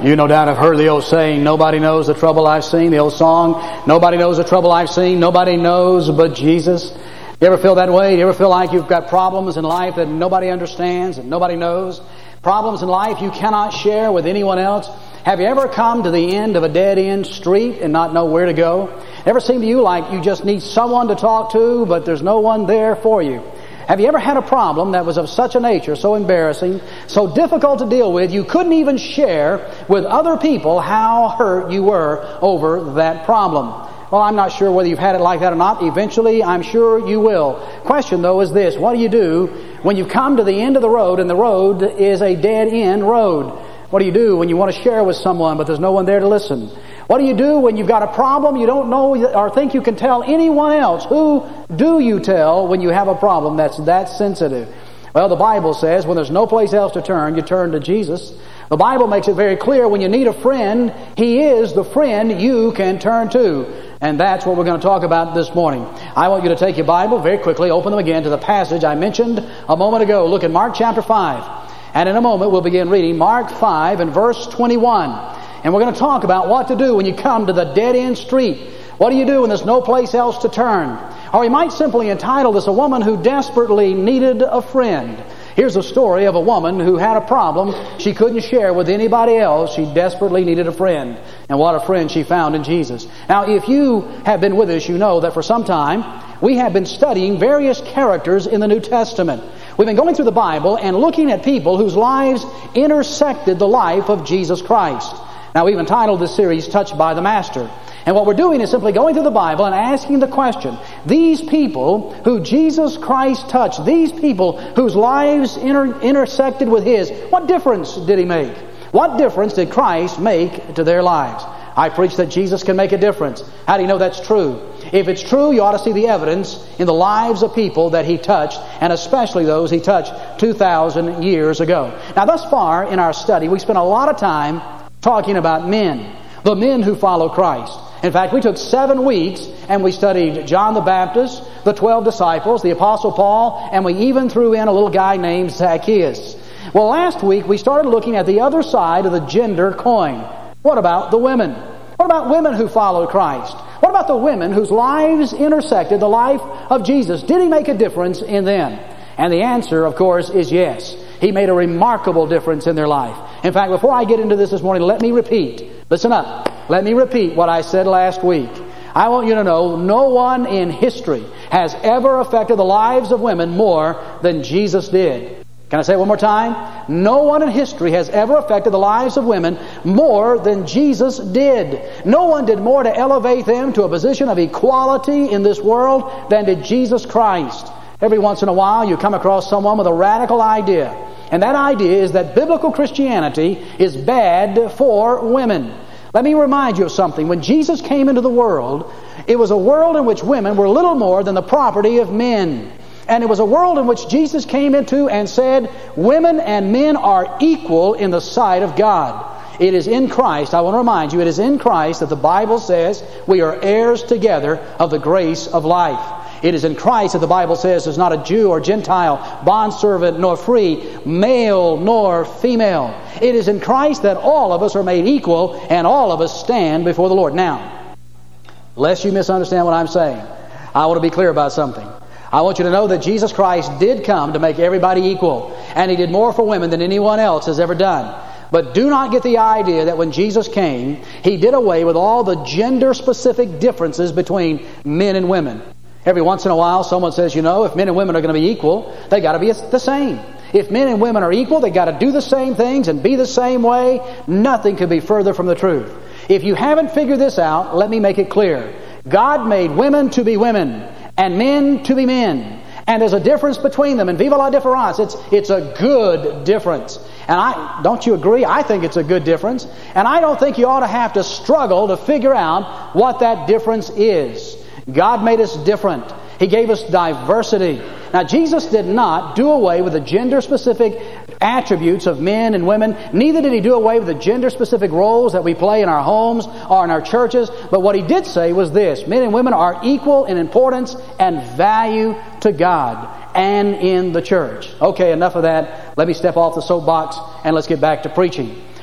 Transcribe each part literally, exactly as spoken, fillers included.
You no doubt have heard the old saying, nobody knows the trouble I've seen. The old song, nobody knows the trouble I've seen. Nobody knows but Jesus. You ever feel that way? You ever feel like you've got problems in life that nobody understands and nobody knows? Problems in life you cannot share with anyone else? Have you ever come to the end of a dead-end street and not know where to go? Ever seem to you like you just need someone to talk to, but there's no one there for you? Have you ever had a problem that was of such a nature, so embarrassing, so difficult to deal with, you couldn't even share with other people how hurt you were over that problem? Well, I'm not sure whether you've had it like that or not. Eventually, I'm sure you will. Question, though, is this. What do you do when you've come to the end of the road and the road is a dead-end road? What do you do when you want to share with someone but there's no one there to listen? What do you do when you've got a problem you don't know or think you can tell anyone else? Who do you tell when you have a problem that's that sensitive? Well, the Bible says when there's no place else to turn, you turn to Jesus. The Bible makes it very clear when you need a friend, He is the friend you can turn to. And that's what we're going to talk about this morning. I want you to take your Bible very quickly, open them again to the passage I mentioned a moment ago. Look at Mark chapter five. And in a moment we'll begin reading Mark five and verse twenty-one. And we're going to talk about what to do when you come to the dead-end street. What do you do when there's no place else to turn? Or we might simply entitle this, A Woman Who Desperately Needed a Friend. Here's a story of a woman who had a problem she couldn't share with anybody else. She desperately needed a friend. And what a friend she found in Jesus. Now, if you have been with us, you know that for some time we have been studying various characters in the New Testament. We've been going through the Bible and looking at people whose lives intersected the life of Jesus Christ. Now, we've entitled this series, Touched by the Master. And what we're doing is simply going through the Bible and asking the question, these people who Jesus Christ touched, these people whose lives inter- intersected with His, what difference did He make? What difference did Christ make to their lives? I preach that Jesus can make a difference. How do you know that's true? If it's true, you ought to see the evidence in the lives of people that He touched, and especially those He touched two thousand years ago. Now, thus far in our study, we spent a lot of time talking about men, the men who follow Christ. In fact, we took seven weeks and we studied John the Baptist, the twelve disciples, the Apostle Paul, and we even threw in a little guy named Zacchaeus. Well, last week we started looking at the other side of the gender coin. What about the women? What about women who followed Christ? What about the women whose lives intersected the life of Jesus? Did He make a difference in them? And the answer, of course, is yes. He made a remarkable difference in their life. In fact, before I get into this this morning, let me repeat. Listen up. Let me repeat what I said last week. I want you to know no one in history has ever affected the lives of women more than Jesus did. Can I say it one more time? No one in history has ever affected the lives of women more than Jesus did. No one did more to elevate them to a position of equality in this world than did Jesus Christ. Every once in a while you come across someone with a radical idea. And that idea is that biblical Christianity is bad for women. Let me remind you of something. When Jesus came into the world, it was a world in which women were little more than the property of men. And it was a world in which Jesus came into and said, women and men are equal in the sight of God. It is in Christ, I want to remind you, it is in Christ that the Bible says we are heirs together of the grace of life. It is in Christ that the Bible says there's not a Jew or Gentile, bondservant nor free, male nor female. It is in Christ that all of us are made equal and all of us stand before the Lord. Now, lest you misunderstand what I'm saying, I want to be clear about something. I want you to know that Jesus Christ did come to make everybody equal, and He did more for women than anyone else has ever done. But do not get the idea that when Jesus came, He did away with all the gender-specific differences between men and women. Every once in a while, someone says, you know, if men and women are going to be equal, they got to be the same. If men and women are equal, they got to do the same things and be the same way. Nothing could be further from the truth. If you haven't figured this out, let me make it clear. God made women to be women and men to be men. And there's a difference between them. And viva la difference. It's, it's a good difference. And I, don't you agree? I think it's a good difference. And I don't think you ought to have to struggle to figure out what that difference is. God made us different. He gave us diversity. Now, Jesus did not do away with the gender-specific attributes of men and women. Neither did He do away with the gender-specific roles that we play in our homes or in our churches. But what He did say was this: men and women are equal in importance and value to God and in the church. Okay, enough of that. Let me step off the soapbox and let's get back to preaching.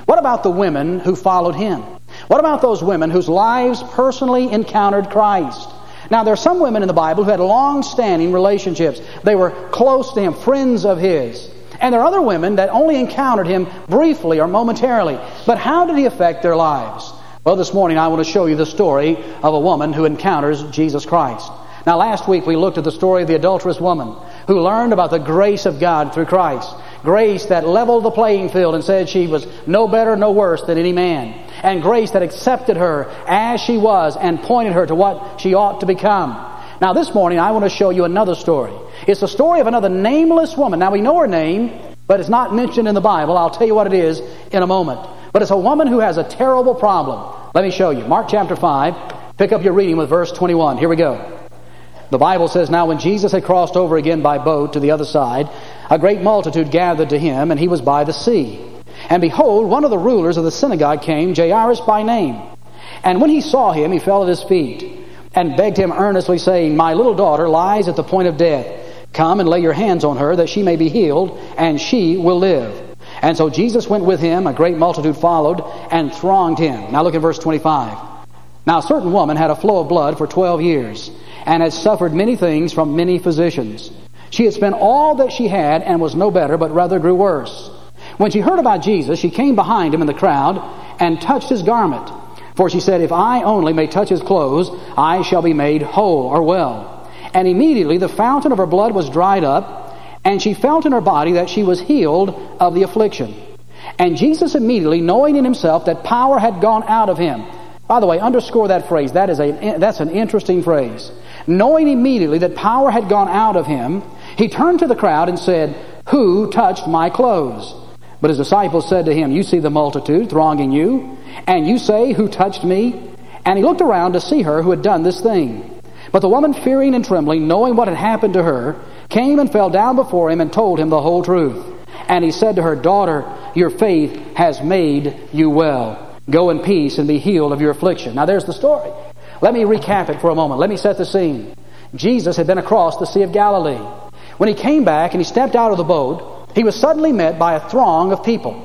What about the women who followed him? What about those women whose lives personally encountered Christ? Now, there are some women in the Bible who had long-standing relationships. They were close to him, friends of his. And there are other women that only encountered him briefly or momentarily. But how did he affect their lives? Well, this morning I want to show you the story of a woman who encounters Jesus Christ. Now, last week we looked at the story of the adulterous woman who learned about the grace of God through Christ. Grace that leveled the playing field and said she was no better, no worse than any man. And grace that accepted her as she was and pointed her to what she ought to become. Now, this morning I want to show you another story. It's the story of another nameless woman. Now, we know her name, but it's not mentioned in the Bible. I'll tell you what it is in a moment. But it's a woman who has a terrible problem. Let me show you. Mark chapter five. Pick up your reading with verse twenty-one. Here we go. The Bible says, "Now when Jesus had crossed over again by boat to the other side, a great multitude gathered to him, and he was by the sea. And behold, one of the rulers of the synagogue came, Jairus by name. And when he saw him, he fell at his feet, and begged him earnestly, saying, My little daughter lies at the point of death. Come and lay your hands on her, that she may be healed, and she will live. And so Jesus went with him, a great multitude followed, and thronged him." Now look at verse twenty-five. "Now a certain woman had a flow of blood for twelve years, and had suffered many things from many physicians. She had spent all that she had, and was no better, but rather grew worse. When she heard about Jesus, she came behind him in the crowd, and touched his garment. For she said, If I only may touch his clothes, I shall be made whole or well. And immediately the fountain of her blood was dried up, and she felt in her body that she was healed of the affliction. And Jesus immediately, knowing in himself that power had gone out of him." By the way, underscore that phrase. That is a, that's an interesting phrase. "Knowing immediately that power had gone out of him, he turned to the crowd and said, Who touched my clothes? But his disciples said to him, You see the multitude thronging you, and you say, Who touched me? And he looked around to see her who had done this thing. But the woman, fearing and trembling, knowing what had happened to her, came and fell down before him and told him the whole truth. And he said to her, Daughter, your faith has made you well. Go in peace and be healed of your affliction." Now there's the story. Let me recap it for a moment. Let me set the scene. Jesus had been across the Sea of Galilee. When he came back and he stepped out of the boat, he was suddenly met by a throng of people.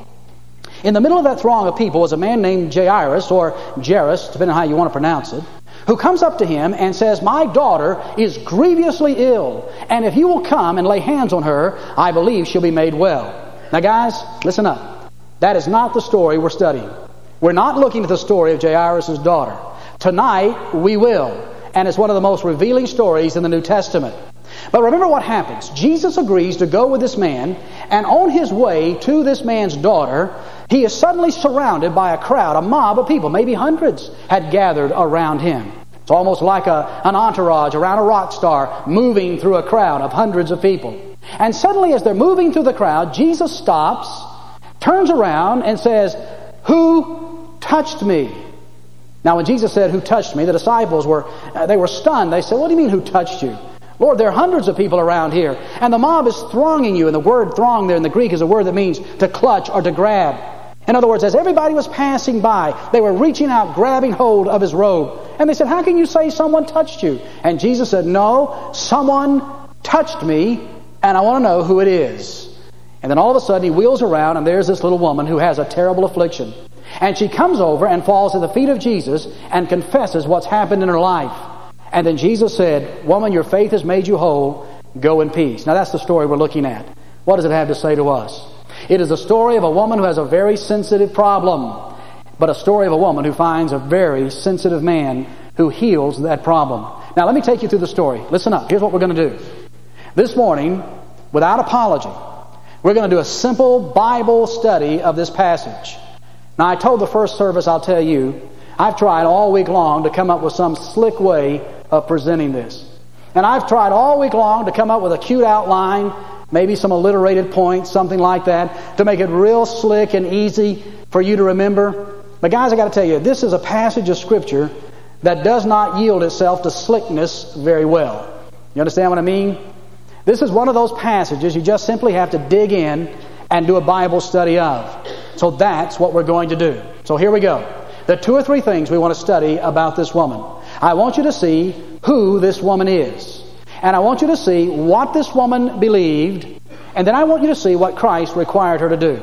In the middle of that throng of people was a man named Jairus, or Jairus, depending on how you want to pronounce it, who comes up to him and says, "My daughter is grievously ill, and if you will come and lay hands on her, I believe she'll be made well." Now guys, listen up. That is not the story we're studying. We're not looking at the story of Jairus' daughter. Tonight, we will. And it's one of the most revealing stories in the New Testament. But remember what happens. Jesus agrees to go with this man, and on his way to this man's daughter, he is suddenly surrounded by a crowd, a mob of people. Maybe hundreds had gathered around him. It's almost like a, an entourage around a rock star moving through a crowd of hundreds of people. And suddenly, as they're moving through the crowd, Jesus stops, turns around, and says, "Who touched me?" Now, when Jesus said, "Who touched me?" the disciples were, uh, they were stunned. They said, "What do you mean, who touched you? Lord, there are hundreds of people around here, and the mob is thronging you." And the word throng there in the Greek is a word that means to clutch or to grab. In other words, as everybody was passing by, they were reaching out, grabbing hold of his robe. And they said, "How can you say someone touched you?" And Jesus said, "No, someone touched me, and I want to know who it is." And then all of a sudden he wheels around, and there's this little woman who has a terrible affliction. And she comes over and falls at the feet of Jesus and confesses what's happened in her life. And then Jesus said, "Woman, your faith has made you whole. Go in peace." Now that's the story we're looking at. What does it have to say to us? It is the story of a woman who has a very sensitive problem, but a story of a woman who finds a very sensitive man who heals that problem. Now let me take you through the story. Listen up. Here's what we're going to do. This morning, without apology, we're going to do a simple Bible study of this passage. Now, I told the first service, I'll tell you, I've tried all week long to come up with some slick way of presenting this. And I've tried all week long to come up with a cute outline, maybe some alliterated points, something like that, to make it real slick and easy for you to remember. But guys, I got to tell you, this is a passage of Scripture that does not yield itself to slickness very well. You understand what I mean? This is one of those passages you just simply have to dig in and do a Bible study of. So that's what we're going to do. So here we go. There are two or three things we want to study about this woman. I want you to see who this woman is. And I want you to see what this woman believed. And then I want you to see what Christ required her to do.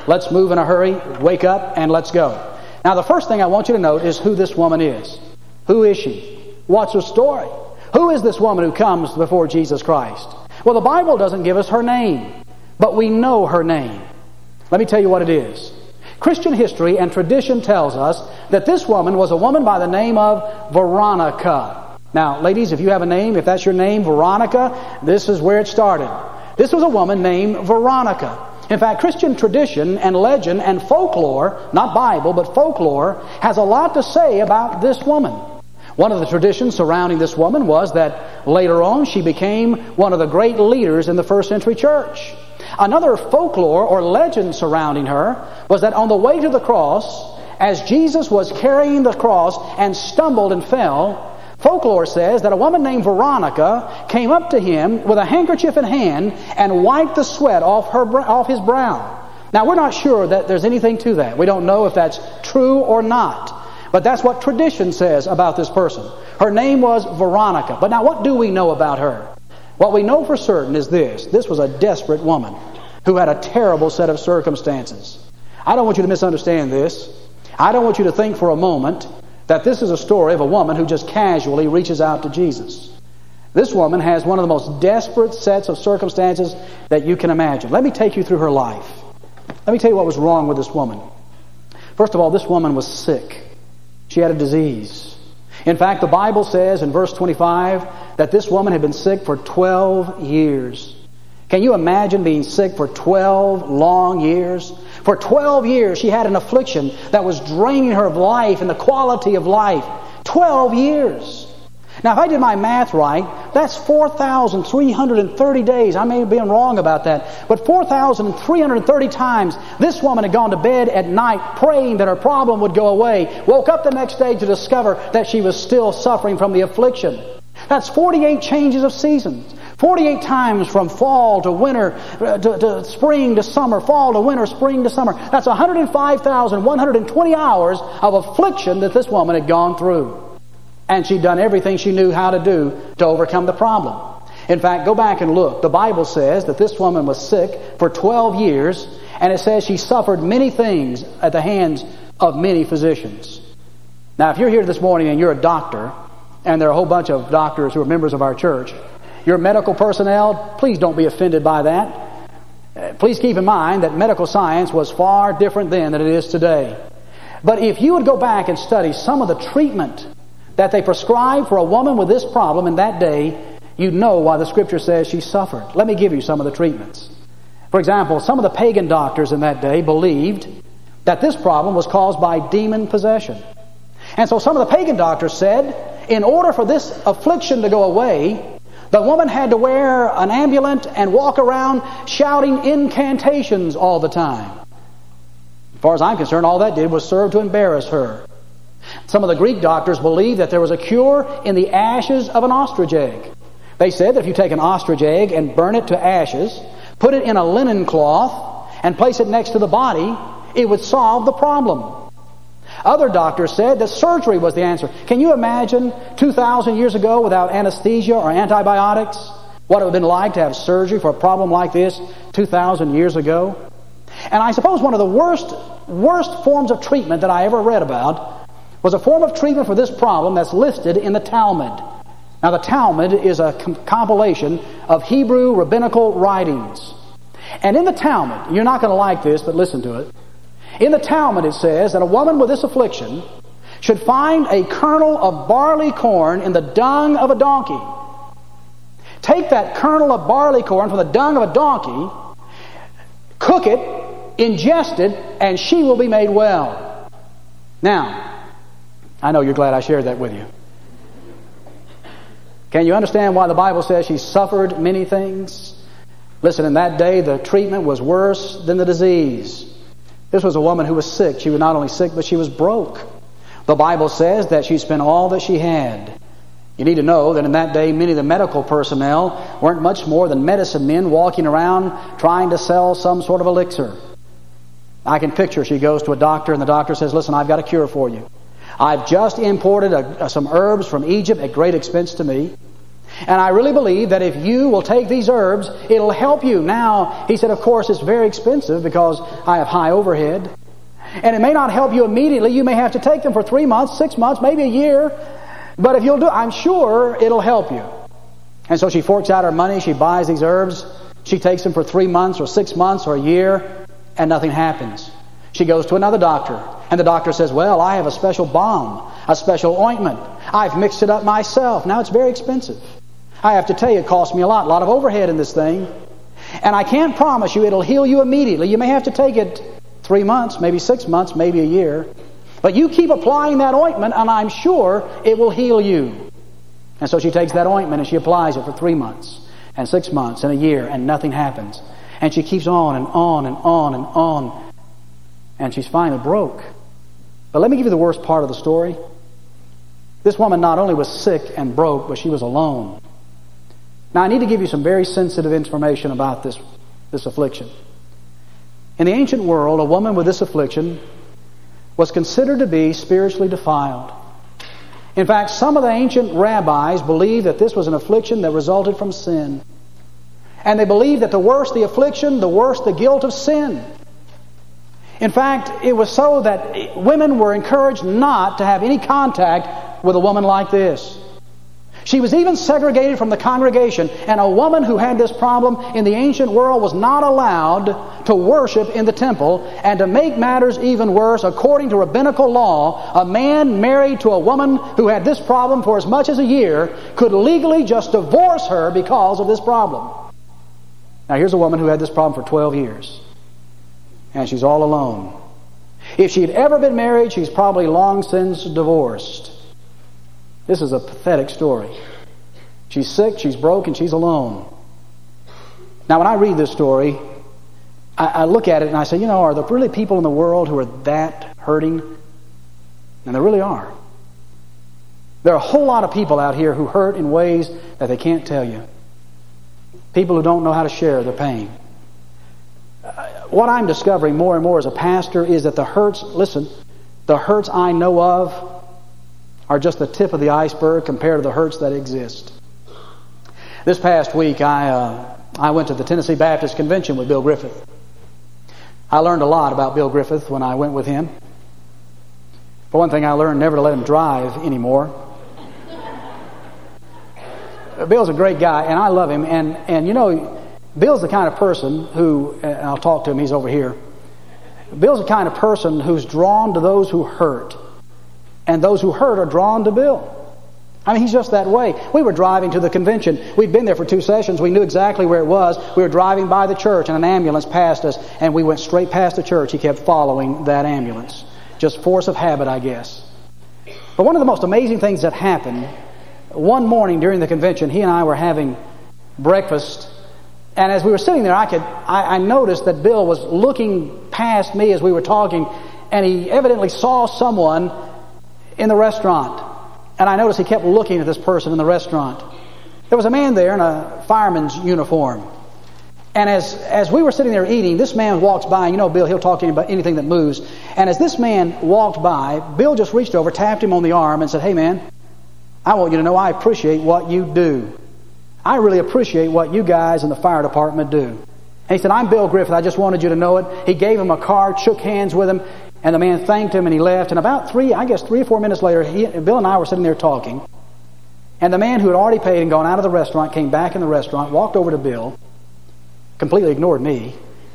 let's move in a hurry, wake up, and let's go. Now, the first thing I want you to note is who this woman is. Who is she? What's her story? Who is this woman who comes before Jesus Christ? Well, the Bible doesn't give us her name, but we know her name. Let me tell you what it is. Christian history and tradition tells us that this woman was a woman by the name of Veronica. Now, ladies, if you have a name, if that's your name, Veronica, this is where it started. This was a woman named Veronica. In fact, Christian tradition and legend and folklore, not Bible, but folklore, has a lot to say about this woman. One of the traditions surrounding this woman was that later on she became one of the great leaders in the first century church. Another folklore or legend surrounding her was that on the way to the cross, as Jesus was carrying the cross and stumbled and fell, folklore says that a woman named Veronica came up to him with a handkerchief in hand and wiped the sweat off her off his brow. Now, we're not sure that there's anything to that. We don't know if that's true or not. But that's what tradition says about this person. Her name was Veronica. But now, what do we know about her? What we know for certain is this. This was a desperate woman who had a terrible set of circumstances. I don't want you to misunderstand this. I don't want you to think for a moment that this is a story of a woman who just casually reaches out to Jesus. This woman has one of the most desperate sets of circumstances that you can imagine. Let me take you through her life. Let me tell you what was wrong with this woman. First of all, this woman was sick. She had a disease. In fact, the Bible says in verse twenty-five that this woman had been sick for twelve years. Can you imagine being sick for twelve long years? For twelve years she had an affliction that was draining her of life and the quality of life. twelve years. Now, if I did my math right, that's four thousand three hundred thirty days. I may have been wrong about that. But four thousand three hundred thirty times this woman had gone to bed at night praying that her problem would go away. Woke up the next day to discover that she was still suffering from the affliction. That's forty-eight changes of seasons. forty-eight times from fall to winter, uh, to, to spring to summer, fall to winter, spring to summer. That's one hundred five thousand one hundred twenty hours of affliction that this woman had gone through. And she'd done everything she knew how to do to overcome the problem. In fact, go back and look. The Bible says that this woman was sick for twelve years, and it says she suffered many things at the hands of many physicians. Now, if you're here this morning and you're a doctor, and there are a whole bunch of doctors who are members of our church, you're medical personnel, please don't be offended by that. Please keep in mind that medical science was far different then than it is today. But if you would go back and study some of the treatment that they prescribed for a woman with this problem in that day, you'd know why the Scripture says she suffered. Let me give you some of the treatments. For example, some of the pagan doctors in that day believed that this problem was caused by demon possession. And so some of the pagan doctors said, in order for this affliction to go away, the woman had to wear an amulet and walk around shouting incantations all the time. As far as I'm concerned, all that did was serve to embarrass her. Some of the Greek doctors believed that there was a cure in the ashes of an ostrich egg. They said that if you take an ostrich egg and burn it to ashes, put it in a linen cloth, and place it next to the body, it would solve the problem. Other doctors said that surgery was the answer. Can you imagine two thousand years ago without anesthesia or antibiotics? What it would have been like to have surgery for a problem like this two thousand years ago? And I suppose one of the worst, worst forms of treatment that I ever read about was a form of treatment for this problem that's listed in the Talmud. Now, the Talmud is a com- compilation of Hebrew rabbinical writings. And in the Talmud, you're not going to like this, but listen to it. In the Talmud, it says that a woman with this affliction should find a kernel of barley corn in the dung of a donkey. Take that kernel of barley corn from the dung of a donkey, cook it, ingest it, and she will be made well. Now, I know you're glad I shared that with you. Can you understand why the Bible says she suffered many things? Listen, in that day, the treatment was worse than the disease. This was a woman who was sick. She was not only sick, but she was broke. The Bible says that she spent all that she had. You need to know that in that day, many of the medical personnel weren't much more than medicine men walking around trying to sell some sort of elixir. I can picture she goes to a doctor, and the doctor says, listen, I've got a cure for you. I've just imported a, a, some herbs from Egypt at great expense to me. And I really believe that if you will take these herbs, it'll help you. Now, he said, of course, it's very expensive because I have high overhead. And it may not help you immediately. You may have to take them for three months, six months, maybe a year. But if you'll do, I'm sure it'll help you. And so she forks out her money. She buys these herbs. She takes them for three months or six months or a year, and nothing happens. She goes to another doctor, and the doctor says, well, I have a special balm, a special ointment. I've mixed it up myself. Now it's very expensive. I have to tell you, it costs me a lot, a lot of overhead in this thing. And I can't promise you it'll heal you immediately. You may have to take it three months, maybe six months, maybe a year. But you keep applying that ointment, and I'm sure it will heal you. And so she takes that ointment and she applies it for three months and six months and a year, and nothing happens. And she keeps on and on and on and on. And she's finally broke. But let me give you the worst part of the story. This woman not only was sick and broke, but she was alone. Now I need to give you some very sensitive information about this, this affliction. In the ancient world, a woman with this affliction was considered to be spiritually defiled. In fact, some of the ancient rabbis believed that this was an affliction that resulted from sin. And they believed that the worse the affliction, the worse the guilt of sin. In fact, it was so that women were encouraged not to have any contact with a woman like this. She was even segregated from the congregation, and a woman who had this problem in the ancient world was not allowed to worship in the temple. And to make matters even worse, according to rabbinical law, a man married to a woman who had this problem for as much as a year could legally just divorce her because of this problem. Now here's a woman who had this problem for twelve years, and she's all alone. If she'd ever been married, she's probably long since divorced. This is a pathetic story. She's sick, she's broke, and she's alone. Now when I read this story, I, I look at it and I say, you know, are there really people in the world who are that hurting? And there really are. There are a whole lot of people out here who hurt in ways that they can't tell you. People who don't know how to share their pain. Uh, what I'm discovering more and more as a pastor is that the hurts, listen, the hurts I know of are just the tip of the iceberg compared to the hurts that exist. This past week, I uh, I went to the Tennessee Baptist Convention with Bill Griffith. I learned a lot about Bill Griffith when I went with him. For one thing, I learned never to let him drive anymore. Bill's a great guy, and I love him. And, and you know, Bill's the kind of person who, and I'll talk to him, he's over here. Bill's the kind of person who's drawn to those who hurt. And those who hurt are drawn to Bill. I mean, he's just that way. We were driving to the convention. We'd been there for two sessions. We knew exactly where it was. We were driving by the church, and an ambulance passed us, and we went straight past the church. He kept following that ambulance. Just force of habit, I guess. But one of the most amazing things that happened, one morning during the convention, he and I were having breakfast, and as we were sitting there, I could I, I noticed that Bill was looking past me as we were talking, and he evidently saw someone in the restaurant. And I noticed he kept looking at this person in the restaurant. There was a man there in a fireman's uniform. And as as we were sitting there eating, this man walks by. And you know, Bill, he'll talk to you about anything that moves. And as this man walked by, Bill just reached over, tapped him on the arm, and said, "Hey, man, I want you to know I appreciate what you do. I really appreciate what you guys in the fire department do." And he said, "I'm Bill Griffith. I just wanted you to know it." He gave him a card, shook hands with him. And the man thanked him, and he left. And about three, I guess three or four minutes later, he, Bill and I were sitting there talking. And the man who had already paid and gone out of the restaurant came back in the restaurant, walked over to Bill, completely ignored me,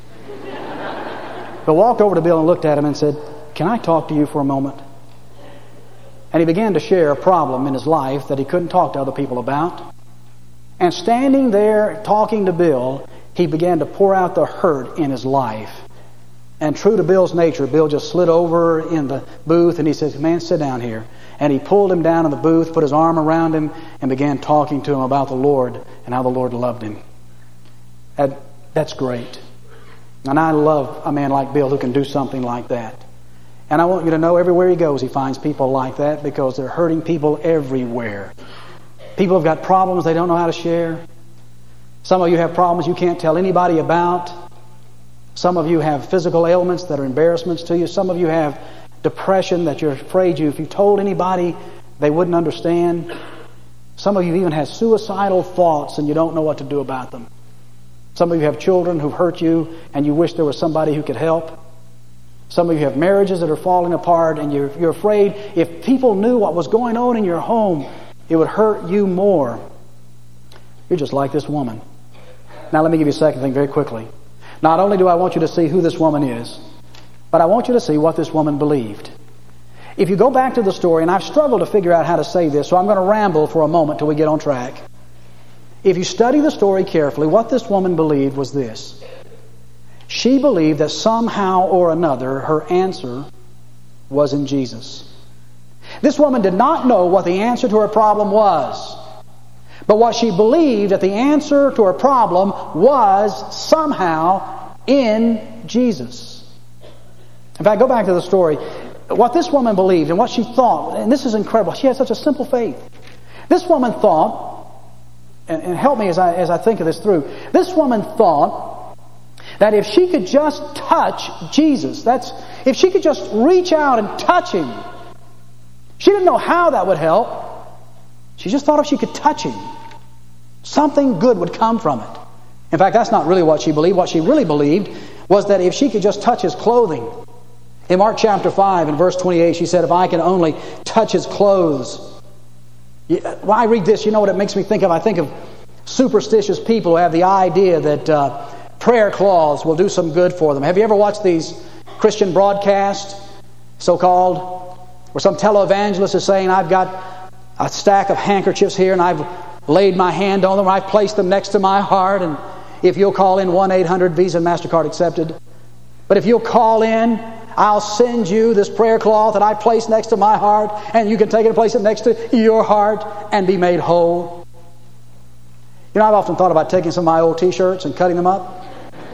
but walked over to Bill and looked at him and said, "Can I talk to you for a moment?" And he began to share a problem in his life that he couldn't talk to other people about. And standing there talking to Bill, he began to pour out the hurt in his life. And true to Bill's nature, Bill just slid over in the booth and he said, "Man, sit down here." And he pulled him down in the booth, put his arm around him, and began talking to him about the Lord and how the Lord loved him. That, that's great. And I love a man like Bill who can do something like that. And I want you to know everywhere he goes, he finds people like that, because they're hurting people everywhere. People have got problems they don't know how to share. Some of you have problems you can't tell anybody about. Some of you have physical ailments that are embarrassments to you. Some of you have depression that you're afraid you, if you told anybody, they wouldn't understand. Some of you even have suicidal thoughts and you don't know what to do about them. Some of you have children who've hurt you and you wish there was somebody who could help. Some of you have marriages that are falling apart and you're, you're afraid if people knew what was going on in your home, it would hurt you more. You're just like this woman. Now let me give you a second thing very quickly. Not only do I want you to see who this woman is, but I want you to see what this woman believed. If you go back to the story, and I've struggled to figure out how to say this, so I'm going to ramble for a moment till we get on track. If you study the story carefully, what this woman believed was this. She believed that somehow or another her answer was in Jesus. This woman did not know what the answer to her problem was. But what she believed that the answer to her problem was somehow in Jesus. In fact, go back to the story. What this woman believed and what she thought, and this is incredible. She had such a simple faith. This woman thought, and, and help me as I, as I think of this through. This woman thought that if she could just touch Jesus, that's if she could just reach out and touch Him. She didn't know how that would help. She just thought if she could touch Him, something good would come from it. In fact, that's not really what she believed. What she really believed was that if she could just touch His clothing. In Mark chapter five and verse twenty-eight, she said, if I can only touch His clothes. When I read this, you know what it makes me think of? I think of superstitious people who have the idea that uh, prayer cloths will do some good for them. Have you ever watched these Christian broadcasts, so-called, where some televangelist is saying, I've got a stack of handkerchiefs here and I've laid my hand on them, or I've placed them next to my heart, and if you'll call in one eight hundred Visa and MasterCard accepted. But if you'll call in, I'll send you this prayer cloth that I place next to my heart, and you can take it and place it next to your heart and be made whole. You know, I've often thought about taking some of my old t-shirts and cutting them up.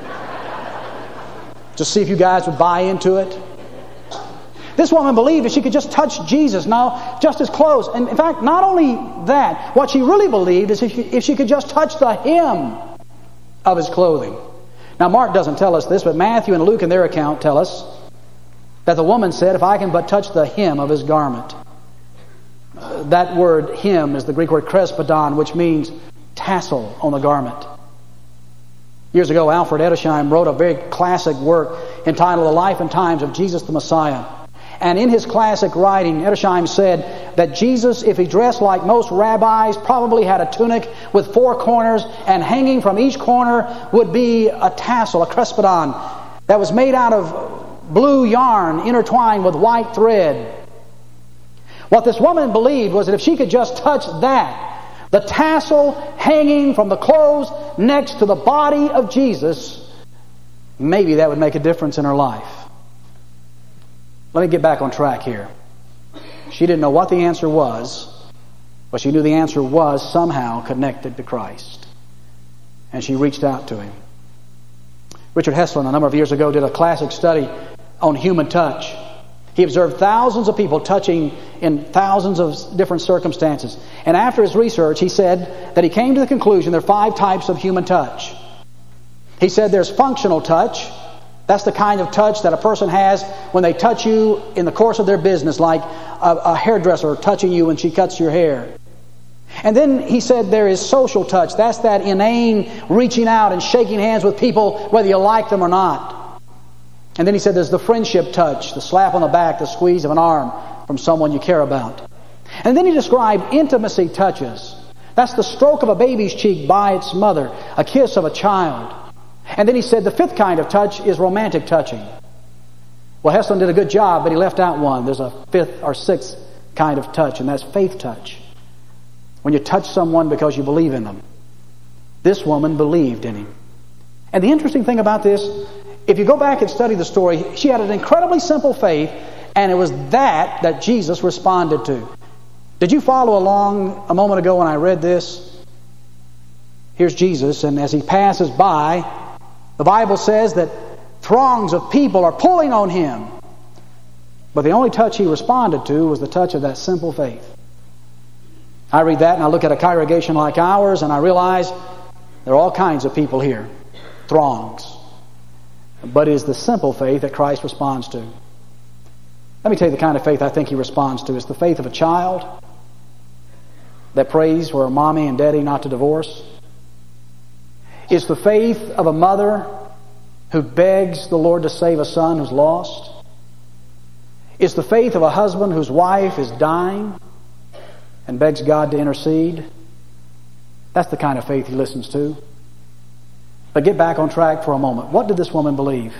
Just see if you guys would buy into it. This woman believed that she could just touch Jesus, now just His clothes. And in fact, not only that, what she really believed is if she, if she could just touch the hem of His clothing. Now, Mark doesn't tell us this, but Matthew and Luke in their account tell us that the woman said, if I can but touch the hem of His garment. Uh, that word hem is the Greek word krespedon, which means tassel on the garment. Years ago, Alfred Edersheim wrote a very classic work entitled The Life and Times of Jesus the Messiah. And in his classic writing, Edersheim said that Jesus, if he dressed like most rabbis, probably had a tunic with four corners, and hanging from each corner would be a tassel, a krespedon, that was made out of blue yarn intertwined with white thread. What this woman believed was that if she could just touch that, the tassel hanging from the clothes next to the body of Jesus, maybe that would make a difference in her life. Let me get back on track here. She didn't know what the answer was, but she knew the answer was somehow connected to Christ. And she reached out to Him. Richard Heslin, a number of years ago, did a classic study on human touch. He observed thousands of people touching in thousands of different circumstances. And after his research, he said that he came to the conclusion there are five types of human touch. He said there's functional touch. That's the kind of touch that a person has when they touch you in the course of their business, like a, a hairdresser touching you when she cuts your hair. And then he said there is social touch. That's that inane reaching out and shaking hands with people whether you like them or not. And then he said there's the friendship touch, the slap on the back, the squeeze of an arm from someone you care about. And then he described intimacy touches. That's the stroke of a baby's cheek by its mother, a kiss of a child. And then he said the fifth kind of touch is romantic touching. Well, Heslin did a good job, but he left out one. There's a fifth or sixth kind of touch, and that's faith touch. When you touch someone because you believe in them. This woman believed in Him. And the interesting thing about this, if you go back and study the story, she had an incredibly simple faith, and it was that that Jesus responded to. Did you follow along a moment ago when I read this? Here's Jesus, and as He passes by, the Bible says that throngs of people are pulling on Him. But the only touch He responded to was the touch of that simple faith. I read that and I look at a congregation like ours and I realize there are all kinds of people here. Throngs. But it is the simple faith that Christ responds to. Let me tell you the kind of faith I think He responds to. It's the faith of a child. that prays for her mommy and daddy not to divorce. It's the faith of a mother who begs the Lord to save a son who's lost. It's the faith of a husband whose wife is dying and begs God to intercede. That's the kind of faith he listens to. But get back on track for a moment. What did this woman believe?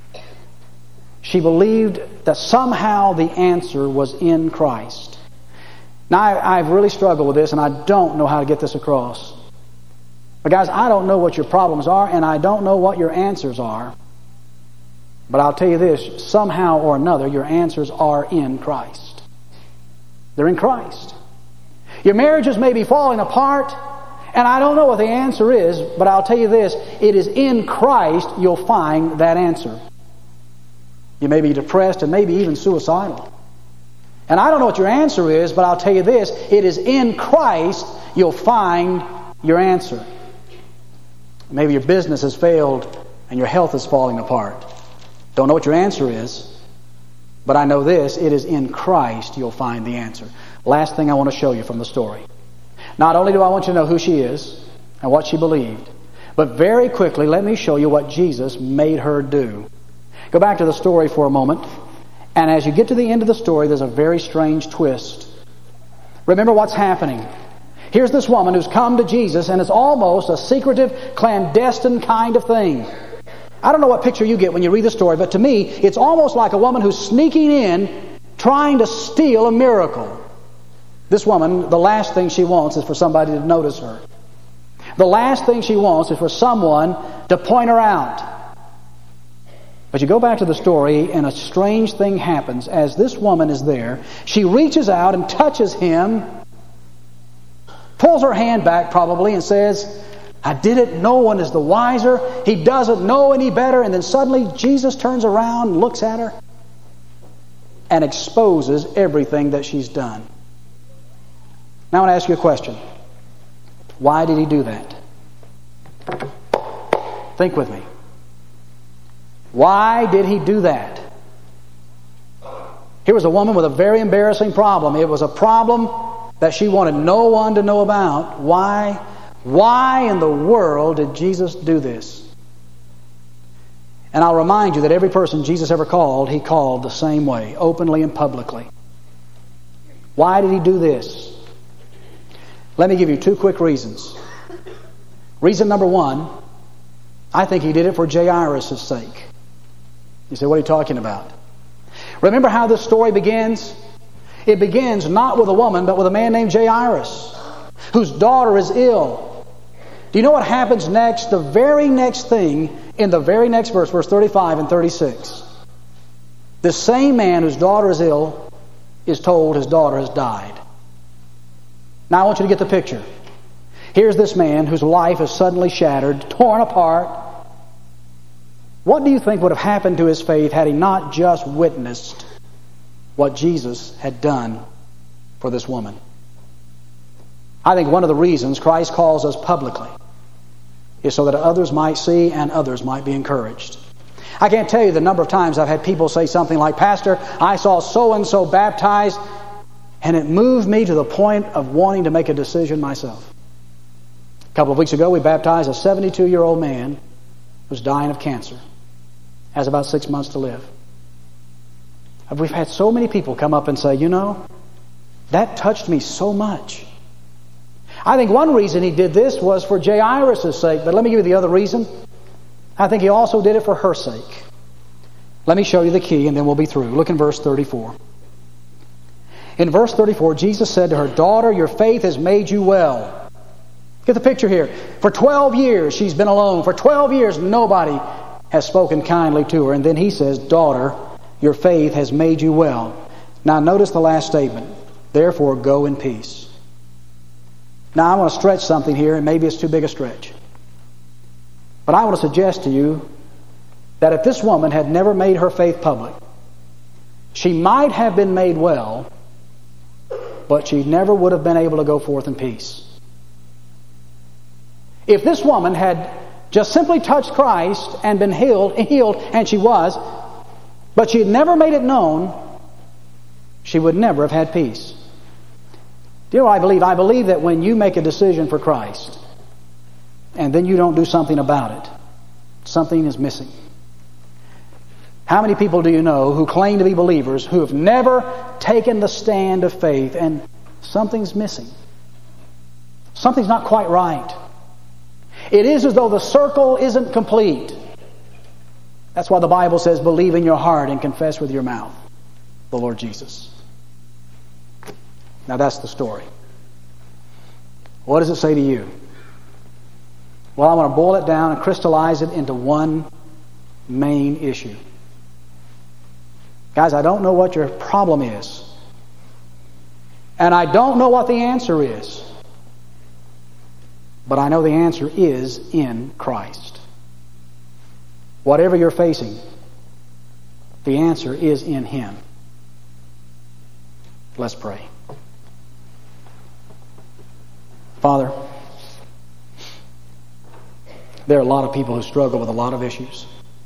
She believed that somehow the answer was in Christ. Now, I, I've really struggled with this, and I don't know how to get this across. But guys, I don't know what your problems are, and I don't know what your answers are. But I'll tell you this, somehow or another, your answers are in Christ. They're in Christ. Your marriages may be falling apart, and I don't know what the answer is, but I'll tell you this, it is in Christ you'll find that answer. You may be depressed and maybe even suicidal. And I don't know what your answer is, but I'll tell you this, it is in Christ you'll find your answer. Maybe your business has failed and your health is falling apart. Don't know what your answer is, but I know this, it is in Christ you'll find the answer. Last thing I want to show you from the story. Not only do I want you to know who she is and what she believed, but very quickly let me show you what Jesus made her do. Go back to the story for a moment, and as you get to the end of the story, there's a very strange twist. Remember what's happening. Here's this woman who's come to Jesus, and it's almost a secretive, clandestine kind of thing. I don't know what picture you get when you read the story, but to me, it's almost like a woman who's sneaking in, trying to steal a miracle. This woman, the last thing she wants is for somebody to notice her. The last thing she wants is for someone to point her out. But you go back to the story, and a strange thing happens. As this woman is there, she reaches out and touches him, pulls her hand back probably, and says, I did it, no one is the wiser, he doesn't know any better. And then suddenly Jesus turns around and looks at her and exposes everything that she's done. Now I want to ask you a question. Why did he do that? Think with me. Why did he do that? Here was a woman with a very embarrassing problem. It was a problem that she wanted no one to know about. Why? Why in the world did Jesus do this? And I'll remind you that every person Jesus ever called, he called the same way, openly and publicly. Why did he do this? Let me give you two quick reasons. Reason number one, I think he did it for Jairus' sake. You say, what are you talking about? Remember how this story begins? It begins not with a woman, but with a man named Jairus, whose daughter is ill. Do you know what happens next? The very next thing in the very next verse, verse thirty-five and thirty-six. This same man whose daughter is ill is told his daughter has died. Now I want you to get the picture. Here's this man whose life is suddenly shattered, torn apart. What do you think would have happened to his faith had he not just witnessed what Jesus had done for this woman? I think one of the reasons Christ calls us publicly is so that others might see and others might be encouraged. I can't tell you the number of times I've had people say something like, Pastor, I saw so-and-so baptized, and it moved me to the point of wanting to make a decision myself. A couple of weeks ago, we baptized a seventy-two-year-old man who's dying of cancer. Has about six months to live. We've had so many people come up and say, you know, that touched me so much. I think one reason he did this was for Jairus' sake, but let me give you the other reason. I think he also did it for her sake. Let me show you the key and then we'll be through. Look in verse thirty-four. In verse thirty-four, Jesus said to her, Daughter, your faith has made you well. Get the picture here. For twelve years she's been alone. For twelve years nobody has spoken kindly to her. And then he says, Daughter, your faith has made you well. Now notice the last statement. Therefore, go in peace. Now I want to stretch something here, and maybe it's too big a stretch. But I want to suggest to you that if this woman had never made her faith public, she might have been made well, but she never would have been able to go forth in peace. If this woman had just simply touched Christ and been healed, healed, and she was, but she had never made it known, she would never have had peace. Do you know what I believe? I believe that when you make a decision for Christ and then you don't do something about it, something is missing. How many people do you know who claim to be believers who have never taken the stand of faith and something's missing? Something's not quite right. It is as though the circle isn't complete. That's why the Bible says, believe in your heart and confess with your mouth the Lord Jesus. Now that's the story. What does it say to you? Well, I want to boil it down and crystallize it into one main issue. Guys, I don't know what your problem is. And I don't know what the answer is. But I know the answer is in Christ. Whatever you're facing, the answer is in Him. Let's pray. Father, there are a lot of people who struggle with a lot of issues.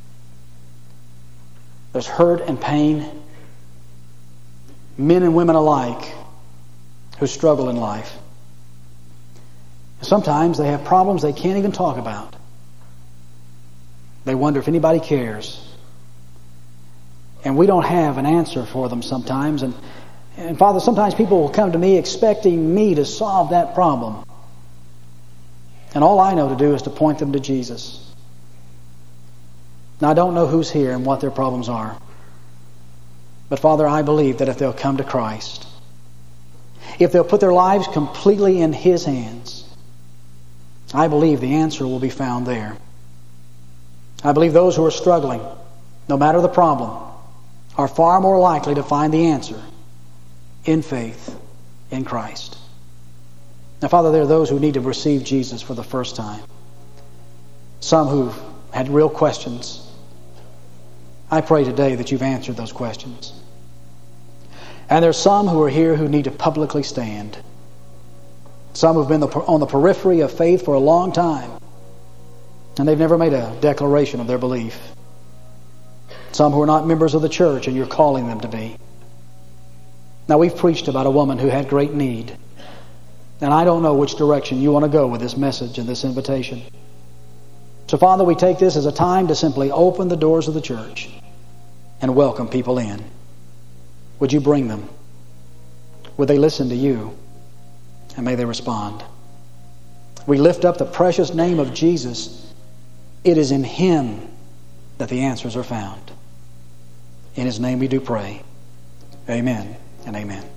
There's hurt and pain, men and women alike who struggle in life. Sometimes they have problems they can't even talk about. They wonder if anybody cares. And we don't have an answer for them sometimes. And, and Father, sometimes people will come to me expecting me to solve that problem. And all I know to do is to point them to Jesus. Now, I don't know who's here and what their problems are. But Father, I believe that if they'll come to Christ, if they'll put their lives completely in His hands, I believe the answer will be found there. I believe those who are struggling, no matter the problem, are far more likely to find the answer in faith in Christ. Now, Father, there are those who need to receive Jesus for the first time. Some who've had real questions. I pray today that you've answered those questions. And there's some who are here who need to publicly stand. Some who've been on the periphery of faith for a long time, and they've never made a declaration of their belief. Some who are not members of the church, and you're calling them to be. Now, we've preached about a woman who had great need, and I don't know which direction you want to go with this message and this invitation. So, Father, we take this as a time to simply open the doors of the church and welcome people in. Would you bring them? Would they listen to you? And may they respond. We lift up the precious name of Jesus. It is in Him that the answers are found. In His name we do pray. Amen and amen.